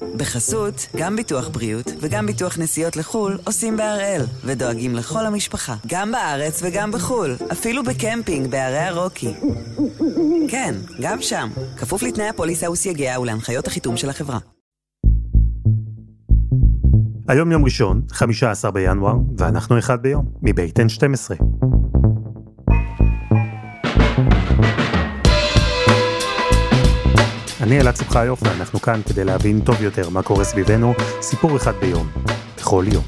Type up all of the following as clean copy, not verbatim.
בחסות, גם ביטוח בריאות וגם ביטוח נסיעות לחול עושים בהראל, ודואגים לכל המשפחה, גם בארץ וגם בחול, אפילו בקמפינג בערי הרוקי. כן, גם שם, כפוף לתנאי הפוליסה וסייגיה ולהנחיות החיתום של החברה. היום יום ראשון, 15 בינואר, ואנחנו אחד ביום, מבית N12. אני אלעד שמחיוף, ואנחנו כאן כדי להבין טוב יותר מה קורה סביבנו, סיפור אחד ביום, בכל יום.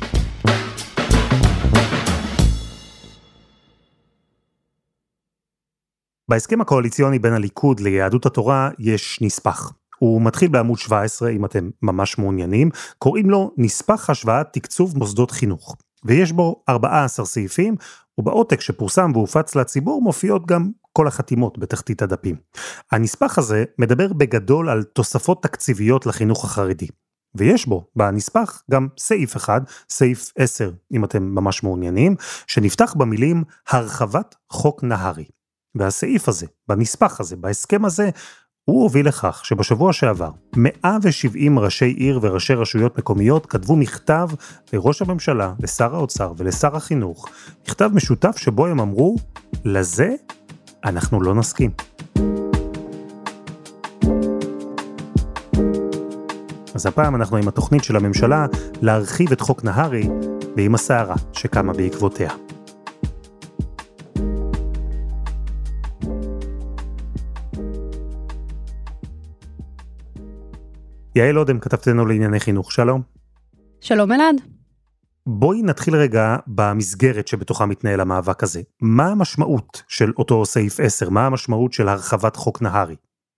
בהסכם הקואליציוני בין הליכוד ליהדות התורה יש נספח. הוא מתחיל בעמוד 17, אם אתם ממש מעוניינים, קוראים לו נספח השוואת תקצוב מוסדות חינוך. ויש בו 14 סעיפים, ובעותק שפורסם והופץ לציבור מופיעות גם כל החתימות בתחתית הדפים. הנספח הזה מדבר בגדול על תוספות תקציביות לחינוך החרדי. ויש בו, בנספח, גם סעיף אחד, סעיף 10, אם אתם ממש מעוניינים, שנפתח במילים הרחבת חוק נהרי. והסעיף הזה, בנספח הזה, בהסכם הזה, הוא הוביל לכך שבשבוע שעבר 170 ראשי עיר וראשי רשויות מקומיות כתבו מכתב לראש הממשלה, לשר האוצר ולשר החינוך, מכתב משותף שבו הם אמרו, לזה אנחנו לא נסכים. אז הפעם אנחנו עם התוכנית של הממשלה להרחיב את חוק נהרי ועם הסערה שקמה בעקבותיה. יעל אודם, כתבתנו לענייני חינוך, שלום. שלום אלעד. בואי נתחיל רגע במסגרת שבתוכה מתנהל המאבק הזה. מה המשמעות של אותו סעיף 10? מה המשמעות של הרחבת חוק נהרי?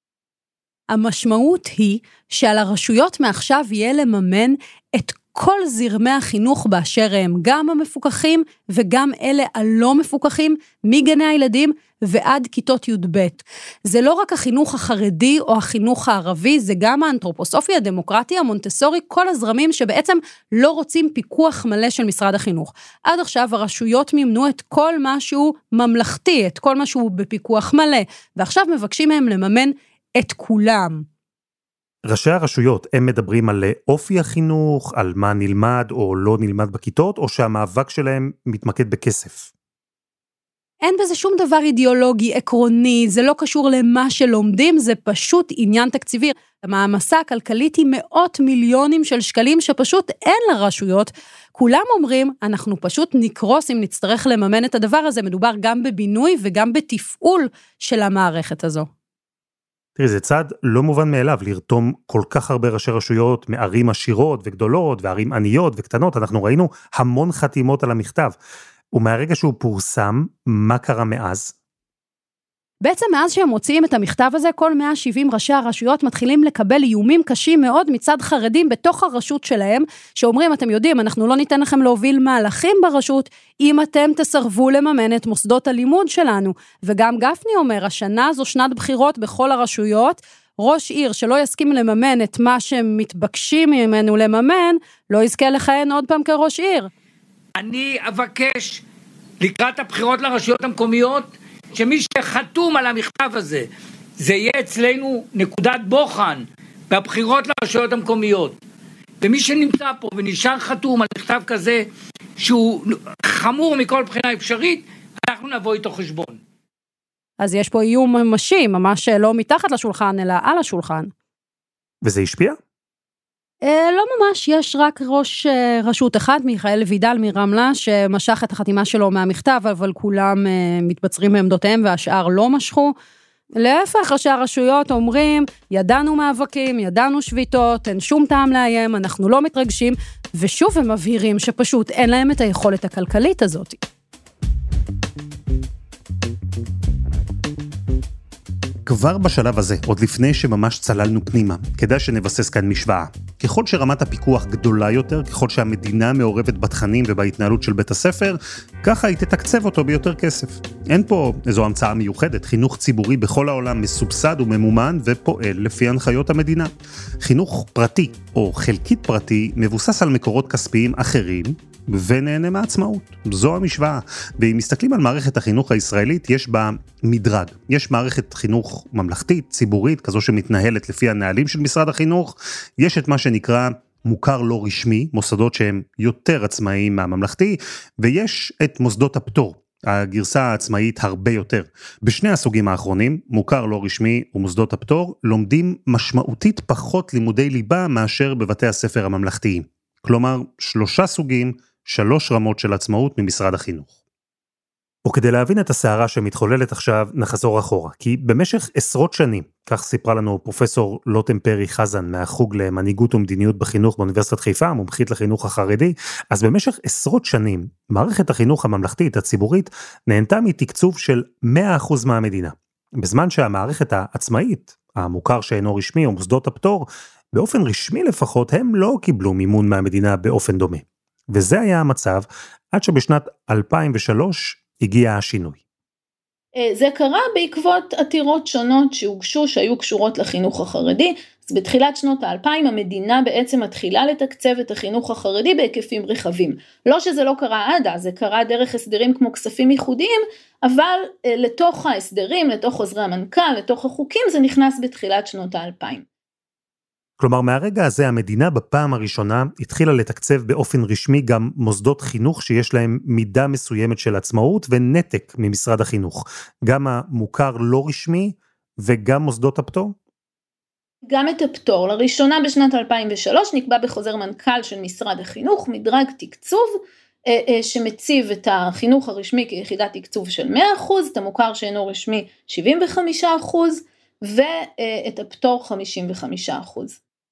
המשמעות היא שעל הרשויות מעכשיו יהיה לממן את כל זרמי החינוך באשר הם, גם המפוקחים וגם אלה הלא מפוקחים, מגני הילדים ועד כיתות י"ב. זה לא רק החינוך החרדי או החינוך הערבי, זה גם האנתרופוסופי, הדמוקרטי, המונטסורי, כל הזרמים שבעצם לא רוצים פיקוח מלא של משרד החינוך. עד עכשיו הרשויות מימנו את כל משהו ממלכתי, את כל משהו בפיקוח מלא, ועכשיו מבקשים מהם לממן את כולם. ראשי הרשויות, הם מדברים על אופי החינוך, על מה נלמד או לא נלמד בכיתות, או שהמאבק שלהם מתמקד בכסף? אין בזה שום דבר אידיאולוגי, עקרוני, זה לא קשור למה שלומדים, זה פשוט עניין תקציבי. המעמסה הכלכלית היא מאות מיליונים של שקלים שפשוט אין לרשויות. כולם אומרים, אנחנו פשוט נקרוס אם נצטרך לממן את הדבר הזה, מדובר גם בבינוי וגם בתפעול של המערכת הזו. תראי, זה צעד לא מובן מאליו, לרתום כל כך הרבה ראשי רשויות מערים עשירות וגדולות, וערים עניות וקטנות. אנחנו ראינו המון חתימות על המכתב. ומהרגע שהוא פורסם, מה קרה מאז? בעצם מאז שהם מוציאים את המכתב הזה, כל 170 ראשי הרשויות מתחילים לקבל איומים קשים מאוד מצד חרדים בתוך הרשות שלהם, שאומרים, אתם יודעים, אנחנו לא ניתן לכם להוביל מהלכים ברשות, אם אתם תסרבו לממן את מוסדות הלימוד שלנו. וגם גפני אומר, השנה זו שנת בחירות בכל הרשויות, ראש עיר שלא יסכים לממן את מה שמתבקשים ממנו לממן, לא יזכה לכהן עוד פעם כראש עיר. אני אבקש לקראת הבחירות לרשויות המקומיות, שמי שחתום על המכתב הזה, זה יהיה אצלנו נקודת בוחן בבחירות לרשויות המקומיות. ומי שנמצא פה ונשאר חתום על מכתב כזה, שהוא חמור מכל בחינה אפשרית, אנחנו נבוא איתו חשבון. אז יש פה איום ממשי, ממש לא מתחת לשולחן, אלא על השולחן. וזה השפיע? לא ממש, יש רק ראש רשות אחד, מיכאל וידל מרמלה, שמשך את החתימה שלו מהמכתב, אבל כולם מתבצרים בעמדותיהם והשאר לא משכו. להפך, ראשי הרשויות אומרים, ידענו מאבקים, ידענו שביתות, אין שום טעם לאיים, אנחנו לא מתרגשים, ושוב הם מבהירים שפשוט אין להם את היכולת הכלכלית הזאת. כבר בשלב הזה, עוד לפני שממש צללנו פנימה, כדאי שנבסס כאן משוואה. ככל שרמת הפיקוח גדולה יותר, ככל שהמדינה מעורבת בתכנים ובהתנהלות של בית הספר, ככה היא תתקצב אותו ביותר כסף. אין פה איזו המצאה מיוחדת, חינוך ציבורי בכל העולם מסובסד וממומן ופועל לפי הנחיות המדינה. חינוך פרטי או חלקית פרטי מבוסס על מקורות כספיים אחרים, ונהנה מעצמאות. זו המשוואה. ואם מסתכלים על מערכת החינוך הישראלית, יש בה מדרג. יש מערכת חינוך ממלכתית, ציבורית, כזו שמתנהלת לפי הנהלים של משרד החינוך. יש את מה שנקרא מוכר לא רשמי, מוסדות שהם יותר עצמאיים מהממלכתי, ויש את מוסדות הפטור, הגרסה העצמאית הרבה יותר. בשני הסוגים האחרונים, מוכר לא רשמי ומוסדות הפטור, לומדים משמעותית פחות לימודי ליבה מאשר בבתי הספר הממלכתיים. כלומר, 3 סוגים, 3 רמות של עצמאות ממשרד החינוך. וכדי להבין את הסערה שמתחוללת עכשיו, נחזור אחורה, כי במשך עשרות שנים, כך סיפרה לנו פרופסור לוטם פרי חזן מהחוג למנהיגות ומדיניות בחינוך באוניברסיטת חיפה, מומחית לחינוך החרדי, אז במשך עשרות שנים, מערכת החינוך הממלכתית הציבורית נהנתה מתקצוב של 100% מהמדינה. בזמן שהמערכת העצמאית, המוכר שאינו רשמי או מוסדות הפטור, באופן רשמי לפחות, הם לא קיבלו מימון מהמדינה באופן דומה. וזה היה המצב עד שבשנת 2003 הגיע השינוי. זה קרה בעקבות עתירות שונות שהוגשו, שהיו קשורות לחינוך החרדי. אז בתחילת שנות ה-2000 המדינה בעצם מתחילה לתקצב את החינוך החרדי בהיקפים רחבים. לא שזה לא קרה עד אז, זה קרה דרך הסדרים כמו כספים ייחודיים, אבל לתוך ההסדרים, לתוך חוזרי המנכ"ל, לתוך החוקים, זה נכנס בתחילת שנות ה-2000. כלומר, מהרגע הזה המדינה בפעם הראשונה התחילה לתקצב באופן רשמי גם מוסדות חינוך שיש להם מידה מסוימת של עצמאות ונתק ממשרד החינוך. גם המוכר לא רשמי וגם מוסדות הפטור? גם את הפטור. לראשונה בשנת 2003 נקבע בחוזר מנכ"ל של משרד החינוך מדרג תקצוב שמציב את החינוך הרשמי כיחידת תקצוב של 100%, את המוכר שאינו רשמי 75% ואת הפטור 55%.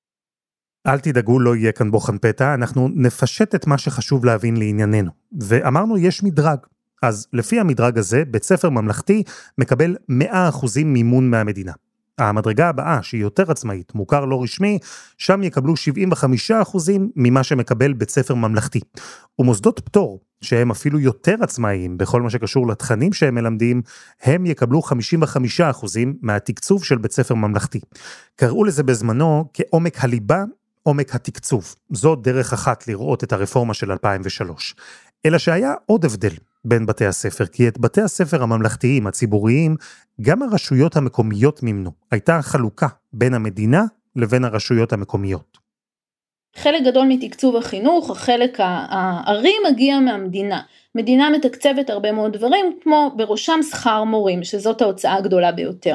אל תדאגו, לא יהיה כאן בוחן פתע, אנחנו נפשט את מה שחשוב להבין לענייננו. ואמרנו יש מדרג, אז לפי המדרג הזה, בית ספר ממלכתי מקבל 100% מימון מהמדינה. המדרגה הבאה, שהיא יותר עצמאית, מוכר לא רשמי, שם יקבלו 75% ממה שמקבל בית ספר ממלכתי. ומוסדות פטור, שהם אפילו יותר עצמאיים בכל מה שקשור לתכנים שהם מלמדים, הם יקבלו 55% מהתקצוב של בית ספר ממלכתי. קראו לזה בזמנו כעומק הליבה, עומק התקצוב. זו דרך אחת לראות את הרפורמה של 2003. אלא שהיה עוד הבדל בין בתי הספר, כי את בתי הספר הממלכתיים, הציבוריים, גם הרשויות המקומיות מימנו. הייתה חלוקה בין המדינה לבין הרשויות המקומיות. חלק גדול מתקצוב החינוך, החלק הערי מגיע מהמדינה. מדינה מתקצבת הרבה מאוד דברים, כמו בראשם שכר מורים, שזאת ההוצאה הגדולה ביותר.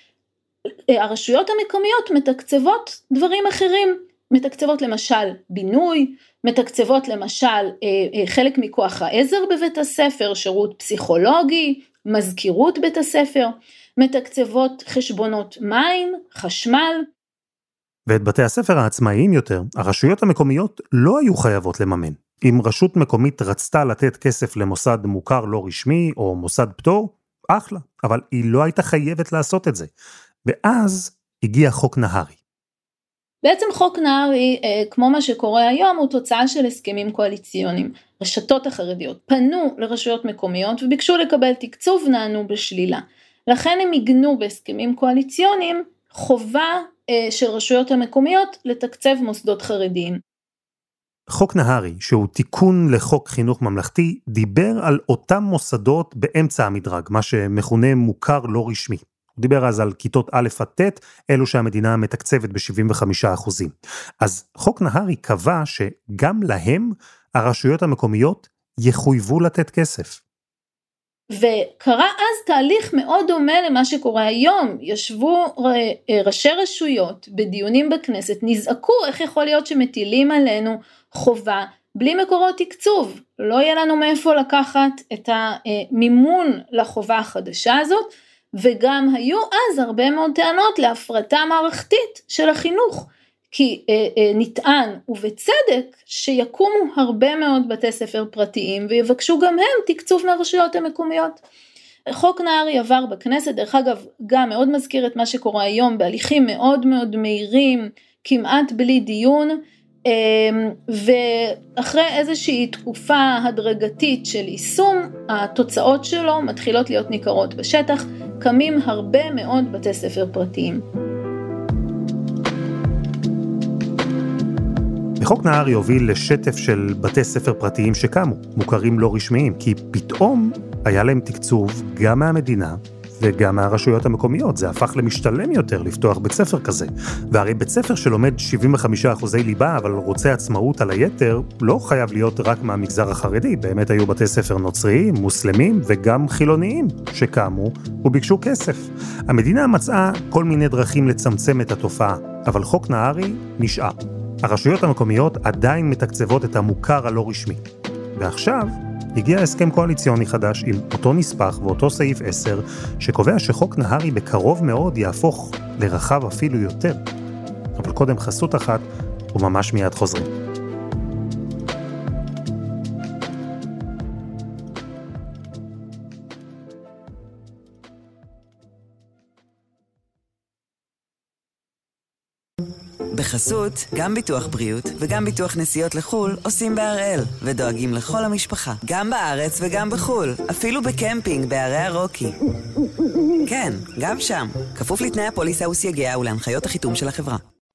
הרשויות המקומיות מתקצבות דברים אחרים, מתקצבות למשל בינוי, מתקצבות למשל חלק מכוח העזר בבית הספר, שירות פסיכולוגי, מזכירות בית הספר, מתקצבות חשבונות מים, חשמל. ואת בתי הספר העצמאיים יותר, הרשויות המקומיות לא היו חייבות לממן. אם רשות מקומית רצתה לתת כסף למוסד מוכר לא רשמי או מוסד פטור, אחלה, אבל היא לא הייתה חייבת לעשות את זה. ואז הגיע חוק נהרי. בעצם חוק נהרי, כמו מה שקורה היום, הוא תוצאה של הסכמים קואליציוניים. רשתות החרדיות פנו לרשויות מקומיות וביקשו לקבל תקצוב, נענו בשלילה. לכן הם עיגנו בהסכמים קואליציוניים חובה של רשויות המקומיות לתקצב מוסדות חרדיים. חוק נהרי, שהוא תיקון לחוק חינוך ממלכתי, דיבר על אותם מוסדות באמצע המדרג, מה שמכונה מוכר לא רשמי. הוא דיבר אז על כיתות א' עד ט', אלו שהמדינה מתקצבת ב-75%. אז חוק נהרי קבע שגם להם הרשויות המקומיות יחויבו לתת כסף. וקרה אז תהליך מאוד דומה למה שקורה היום. ישבו ראשי רשויות בדיונים בכנסת, נזעקו איך יכול להיות שמטילים עלינו חובה בלי מקורות תקצוב. לא יהיה לנו מאיפה לקחת את המימון לחובה החדשה הזאת, וגם היו אז הרבה מאוד טענות להפרטה מערכתית של החינוך, כי נטען ובצדק שיקומו הרבה מאוד בתי ספר פרטיים ויבקשו גם הם תקצוב מהרשויות המקומיות. חוק נהרי עבר בכנסת, דרך אגב גם מאוד מזכיר את מה שקורה היום בהליכים מאוד מאוד מהירים, כמעט בלי דיון, ואחרי איזושהי תקופה הדרגתית של יישום, התוצאות שלו מתחילות להיות ניכרות בשטח, קמים הרבה מאוד בתי ספר פרטיים. חוק נהרי הוביל לשטף של בתי ספר פרטיים שקמו, מוכרים לא רשמיים, כי פתאום היה להם תקצוב גם מהמדינה וגם מהרשויות המקומיות. זה הפך למשתלם יותר לפתוח בית ספר כזה. והרי בית ספר שלומד 75% ליבה, אבל רוצה עצמאות על היתר, לא חייב להיות רק מהמגזר החרדי. באמת היו בתי ספר נוצריים, מוסלמים וגם חילוניים שקמו וביקשו כסף. המדינה מצאה כל מיני דרכים לצמצם את התופעה, אבל חוק נהרי נשאר. הרשויות המקומיות עדיין מתקצבות את המוכר הלא רשמי. ועכשיו הגיע הסכם קואליציוני חדש עם אותו נספח ואותו סעיף 10, שקובע שחוק נהרי בקרוב מאוד יהפוך לרחב אפילו יותר. אבל קודם חסות אחת, וממש מיד חוזרים. בחסות, גם ביטוח בריאות וגם ביטוח נסיעות לחול עושים בהראל, ודואגים לכל המשפחה, גם בארץ וגם בחול, אפילו בקמפינג בערי הרוקי. כן, גם שם, כפוף לתנאי הפוליסה וסייגיה ולהנחיות החיתום של החברה.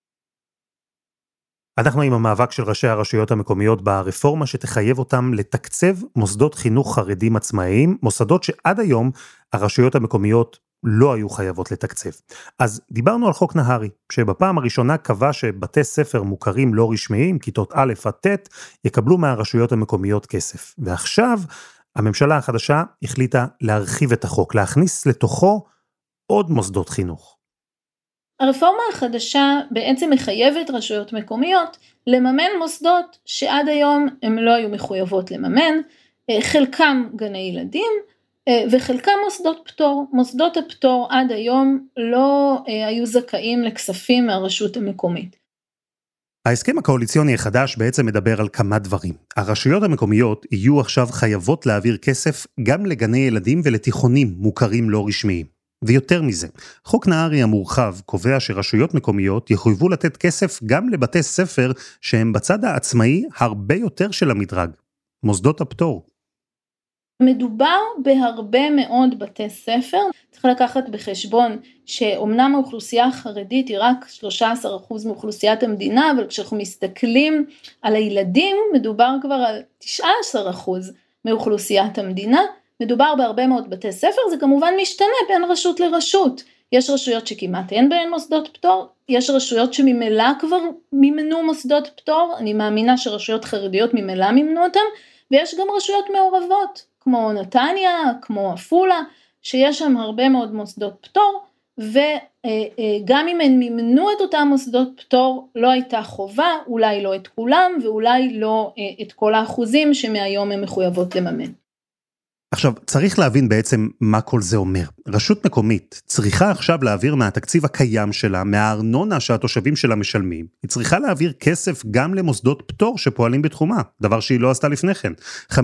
אנחנו עם המאבק של ראשי הרשויות המקומיות ברפורמה שתחייב אותם לתקצב מוסדות חינוך חרדים עצמאיים, מוסדות שעד היום הרשויות המקומיות לא היו חייבות לתקצב. אז דיברנו על חוק נהרי, שבפעם הראשונה קבע שבתי ספר מוכרים לא רשמיים, כיתות א' עד ט', יקבלו מהרשויות המקומיות כסף. ועכשיו הממשלה החדשה החליטה להרחיב את החוק, להכניס לתוכו עוד מוסדות חינוך. הרפורמה החדשה בעצם מחייבת רשויות מקומיות לממן מוסדות שעד היום הם לא היו מחויבות לממן, חלקם גני ילדים, וחלקם מוסדות פטור. מוסדות הפטור עד היום לא היו זכאים לכספים מהרשות המקומית. ההסכם הקואליציוני החדש בעצם מדבר על כמה דברים. הרשויות המקומיות יהיו עכשיו חייבות להעביר כסף גם לגני ילדים ולתיכונים מוכרים לא רשמיים. ויותר מזה, חוק נהרי המורחב קובע שרשויות מקומיות יחויבו לתת כסף גם לבתי ספר שהם בצד העצמאי הרבה יותר של המדרג, מוסדות הפטור. מדובר בהרבה מאוד בתי ספר, צריך לקחת בחשבון שאומנם האוכלוסייה החרדית היא רק 13% מאוכלוסיית המדינה, אבל כשאנחנו מסתכלים על הילדים, מדובר כבר על 19% מאוכלוסיית המדינה, מדובר בהרבה מאוד בתי ספר, זה כמובן משתנה בין רשות לרשות. יש רשויות שכמעט אין בהן מוסדות פטור, יש רשויות שממילא כבר מימנו מוסדות פטור, אני מאמינה שרשויות חרדיות ממילא מימנו אותם, ויש גם רשויות מעורבות, כמו נתניה, כמו עפולה, שיש שם הרבה מאוד מוסדות פטור, וגם אם הן מימנו את אותם מוסדות פטור, לא הייתה חובה, אולי לא את כולם, ואולי לא את כל האחוזים שמהיום הן מחויבות לממן. עכשיו, צריך להבין בעצם מה כל זה אומר. רשות מקומית צריכה עכשיו להעביר מהתקציב הקיים שלה, מהארנונה שהתושבים שלה משלמים, היא צריכה להעביר כסף גם למוסדות פטור שפועלים בתחומה, דבר שהיא לא עשתה לפני כן. 55%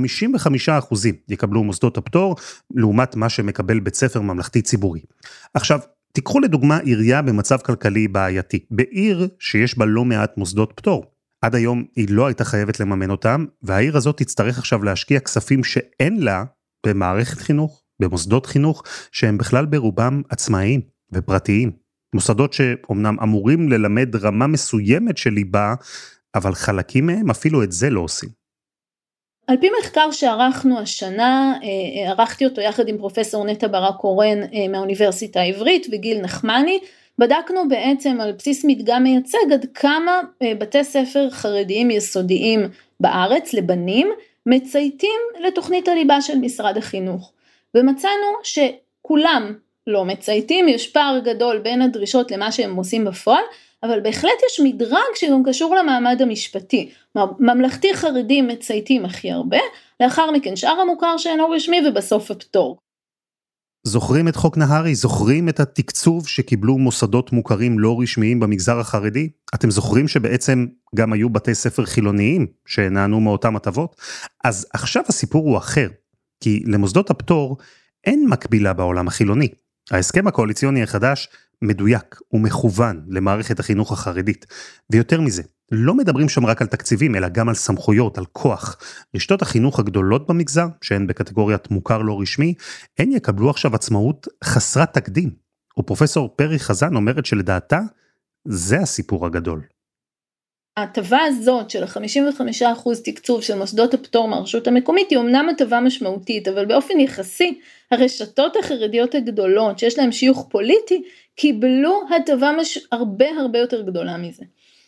יקבלו מוסדות הפטור, לעומת מה שמקבל בית ספר ממלכתי ציבורי. עכשיו, תיקחו לדוגמה עירייה במצב כלכלי בעייתי, בעיר שיש בה לא מעט מוסדות פטור. עד היום היא לא הייתה חייבת לממן אותם, והעיר הזאת תצטרך עכשיו להשקיע כספים שאין לה, במערכת חינוך, במוסדות חינוך, שהם בכלל ברובם עצמאיים ופרטיים. מוסדות שאומנם אמורים ללמד רמה מסוימת של ליבה, אבל חלקים מהם אפילו את זה לא עושים. על פי מחקר שערכנו השנה, ערכתי אותו יחד עם פרופסור נטע ברק קורן מהאוניברסיטה העברית וגיל נחמני, בדקנו בעצם על בסיס מדגם מייצג עד כמה בתי ספר חרדיים יסודיים בארץ לבנים, מצייתים לתוכנית הליבה של משרד החינוך, ומצאנו שכולם לא מצייתים, יש פער גדול בין הדרישות למה שהם עושים בפועל, אבל בהחלט יש מדרג שגם קשור למעמד המשפטי, ממלכתי חרדי מצייתים הכי הרבה, לאחר מכן שאר המוכר שאינו רשמי ובסוף הפטור. זוכרים את חוק נהרי? זוכרים את התקצוב שקיבלו מוסדות מוכרים לא רשמיים במגזר החרדי? אתם זוכרים שבעצם גם היו בתי ספר חילוניים שנענו מאותם הטבות? אז עכשיו הסיפור הוא אחר, כי למוסדות הפטור אין מקבילה בעולם החילוני. ההסכם הקואליציוני החדש מדויק ומכוון למערכת החינוך החרדית, ויותר מזה, לא מדברים שם רק על תקציבים, אלא גם על סמכויות, על כוח. רשתות החינוך הגדולות במגזר, שהן בקטגוריית מוכר לא רשמי, הן יקבלו עכשיו עצמאות חסרת תקדים. ופרופסור פרי חזן אומרת שלדעתה, זה הסיפור הגדול. ההטבה הזאת של 55% תקצוב של מוסדות הפטור מהרשות המקומית היא אמנם הטבה משמעותית, אבל באופן יחסי הרשתות החרדיות הגדולות שיש להן שיוך פוליטי, קיבלו הטבה הרבה יותר גדולה מזה.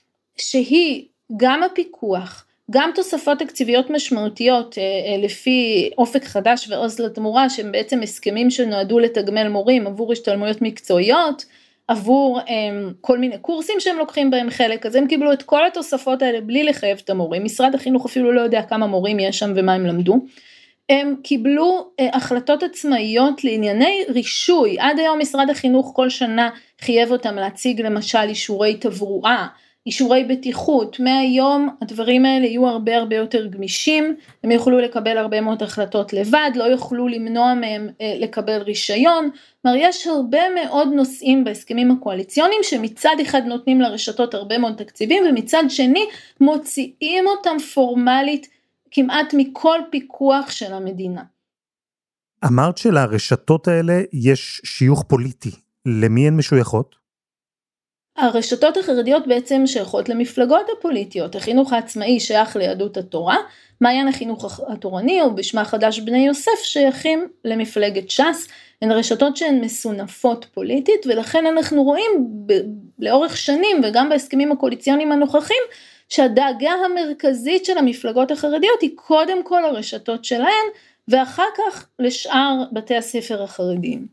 שהיא גם הפיקוח, גם תוספות תקציביות משמעותיות לפי אופק חדש ועוז לתמורה, שהם בעצם הסכמים שנועדו לתגמל מורים עבור השתלמויות מקצועיות, עבור כל מיני קורסים שהם לוקחים בהם חלק, אז הם קיבלו את כל התוספות האלה בלי לחייב את המורים, משרד החינוך אפילו לא יודע כמה מורים יש שם ומה הם למדו, הם קיבלו החלטות עצמאיות לענייני רישוי, עד היום משרד החינוך כל שנה חייב אותם להציג למשל אישורי תברואה, אישורי בטיחות, מהיום הדברים האלה יהיו הרבה יותר גמישים, הם יוכלו לקבל הרבה מאוד החלטות לבד, לא יוכלו למנוע מהם לקבל רישיון, כלומר יש הרבה מאוד נושאים בהסכמים הקואליציוניים, שמצד אחד נותנים לרשתות הרבה מאוד תקציבים, ומצד שני מוציאים אותם פורמלית כמעט מכל פיקוח של המדינה. אמרת שלרשתות האלה יש שיוך פוליטי, למי הן משויכות? הרשתות החרדיות בעצם שייכות למפלגות הפוליטיות, החינוך העצמאי שייך ליהדות התורה, מעיין החינוך התורני או בשמה חדש בני יוסף שייכים למפלגת ש"ס, הן רשתות שהן מסונפות פוליטית, ולכן אנחנו רואים לאורך שנים וגם בהסכמים הקואליציוניים הנוכחים, שהדאגה המרכזית של המפלגות החרדיות היא קודם כל הרשתות שלהן, ואחר כך לשאר בתי הספר החרדיים.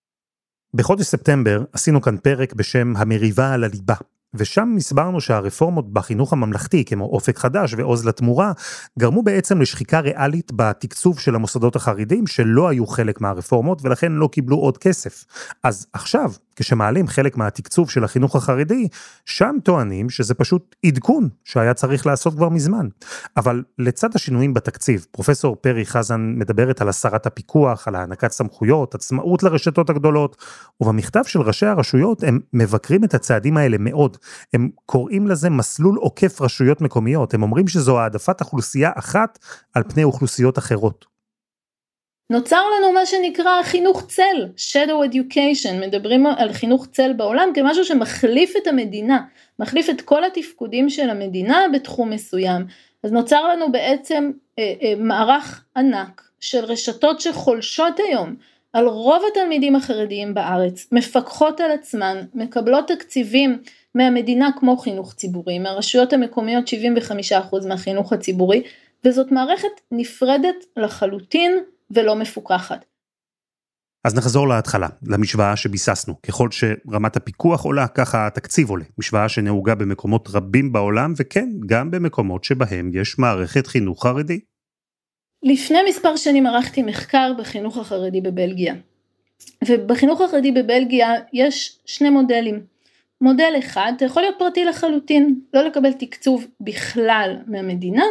בחודש ספטמבר עשינו כאן פרק בשם המריבה על הליבה, ושם הסברנו שהרפורמות בחינוך הממלכתי, כמו אופק חדש ועוז לתמורה, גרמו בעצם לשחיקה ריאלית בתקצוב של המוסדות החרדים, שלא היו חלק מהרפורמות, ולכן לא קיבלו עוד כסף. אז עכשיו, כשמעלים חלק מהתקצוב של החינוך החרדי, שם טוענים שזה פשוט עדכון שהיה צריך לעשות כבר מזמן. אבל לצד השינויים בתקציב, פרופסור פרי חזן מדברת על הסרת הפיקוח, על הענקת סמכויות, עצמאות לרשתות הגדולות, ובמכתב של ראשי הרשויות הם מבקרים את הצעדים האלה מאוד. הם קוראים לזה מסלול עוקף רשויות מקומיות, הם אומרים שזו העדפת אוכלוסייה אחת על פני אוכלוסיות אחרות. נוצר לנו מה שנקרא חינוך צל, shadow education, מדברים על חינוך צל בעולם כמשהו שמחליף את המדינה, מחליף את כל התפקודים של המדינה בתחום מסוים, אז נוצר לנו בעצם מערך ענק של רשתות שחולשות היום על רוב התלמידים החרדיים בארץ, מפקחות על עצמן, מקבלות תקציבים מהמדינה כמו חינוך ציבורי, מהרשויות המקומיות 75% מהחינוך הציבורי, וזאת מערכת נפרדת לחלוטין ולא מפוקחת. אז נחזור להתחלה, למשוואה שביססנו. ככל שרמת הפיקוח עולה, ככה התקציב עולה. משוואה שנהוגה במקומות רבים בעולם, וכן, גם במקומות שבהם יש מערכת חינוך חרדי. לפני מספר שנים ערכתי מחקר בחינוך החרדי בבלגיה. ובחינוך החרדי בבלגיה יש שני מודלים. מודל אחד, אתה יכול להיות פרטי לחלוטין, לא לקבל תקצוב בכלל מהמדינה,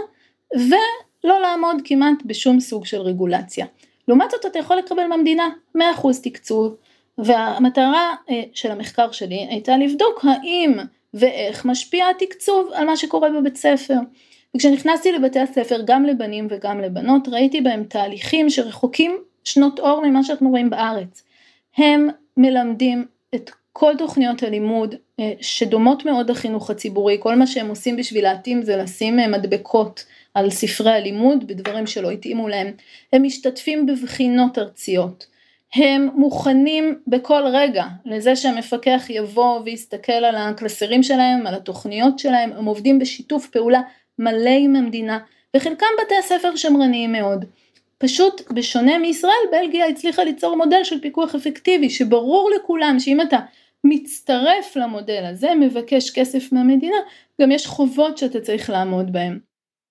ולא לעמוד כמעט בשום סוג של רגולציה. לעומת זאת, אתה יכול לקבל מהמדינה 100% תקצוב, והמטרה של המחקר שלי הייתה לבדוק האם ואיך משפיע התקצוב על מה שקורה בבית ספר. וכשנכנסתי לבתי הספר, גם לבנים וגם לבנות, ראיתי בהם תהליכים שרחוקים שנות אור ממה שאנחנו רואים בארץ. הם מלמדים את כל תוכניות הלימוד שדומות מאוד לחינוך הציבורי, כל מה שהם עושים בשביל להתאים זה לשים מדבקות על ספרי הלימוד בדברים שלא התאימו להם. הם משתתפים בבחינות ארציות. הם מוכנים בכל רגע לזה שהמפקח יבוא ויסתכל על הקלסרים שלהם, על התוכניות שלהם, הם עובדים בשיתוף פעולה מלא עם המדינה, וחלקם בתי הספר שמרניים מאוד. פשוט בשונה מישראל, בלגיה הצליחה ליצור מודל של פיקוח אפקטיבי, שברור לכולם שאם אתה מצטרף למודל הזה, מבקש כסף מהמדינה, גם יש חובות שאתה צריך לעמוד בהם.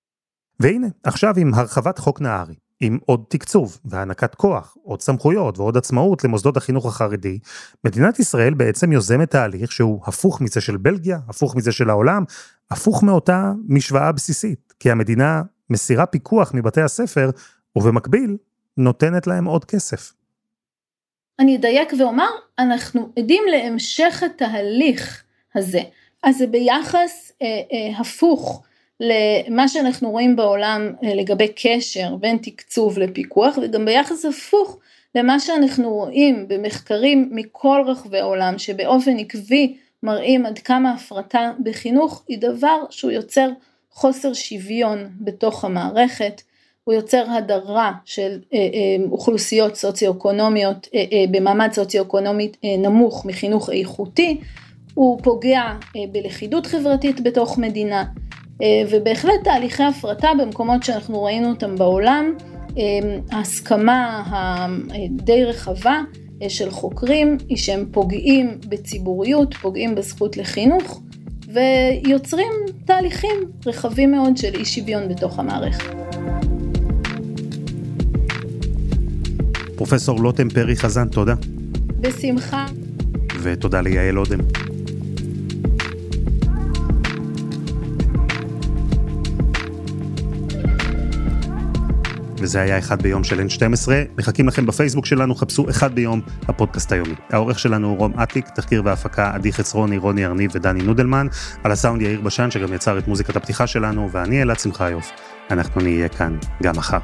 והנה, עכשיו עם הרחבת חוק נהרי, עם עוד תקצוב והענקת כוח, עוד סמכויות ועוד עצמאות למוסדות החינוך החרדי, מדינת ישראל בעצם יוזמת תהליך שהוא הפוך מזה של בלגיה, הפוך מזה של העולם, הפוך מאותה משוואה בסיסית, כי המדינה מסירה פיקוח מבתי הספר, ובמקביל נותנת להם עוד כסף. אני אדייק ואומר, אנחנו עדים להמשך התהליך הזה, אז זה ביחס הפוך למה שאנחנו רואים בעולם לגבי קשר בין תקצוב לפיקוח, וגם ביחס הפוך למה שאנחנו רואים במחקרים מכל רחבי העולם, שבאופן עקבי מראים עד כמה הפרטה בחינוך היא דבר שהוא יוצר חוסר שוויון בתוך המערכת, הוא יוצר הדרה של אוכלוסיות סוציו-אקונומיות במעמד סוציו-אקונומי נמוך מחינוך איכותי, הוא פוגע בלכידות חברתית בתוך מדינה, ובהחלט תהליכי הפרטה במקומות שאנחנו ראינו אותם בעולם, ההסכמה הדי רחבה של חוקרים היא שהם פוגעים בציבוריות, פוגעים בזכות לחינוך, ויוצרים תהליכים רחבים מאוד של אי שוויון בתוך המערכת. פרופסור לוטם פרי חזן, תודה. בשמחה. ותודה ליעל אודם. וזה היה אחד ביום של N12, מחכים לכם בפייסבוק שלנו, חפשו אחד ביום, הפודקאסט היומי. העורך שלנו הוא רום עתיק, תחקיר והפקה עדי חצרוני, רוני ארניב ודני נודלמן, על הסאונד יאיר בשן שגם יצר את מוזיקת הפתיחה שלנו, ואני אלעד שמחיוף. אנחנו נהיה כאן גם מחר.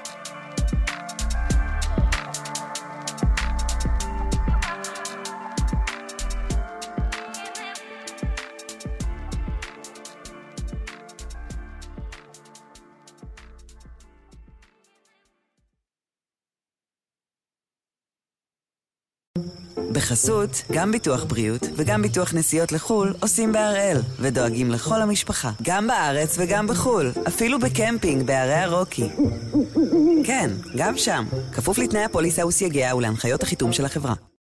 בחסות, גם ביטוח בריאות וגם ביטוח נסיעות לחול עושים בהראל ודואגים לכל המשפחה, גם בארץ וגם בחול, אפילו בקמפינג בערי הרוקי. כן, גם שם, כפוף לתנאי הפוליסה וסייגיה ולהנחיות החיתום של החברה.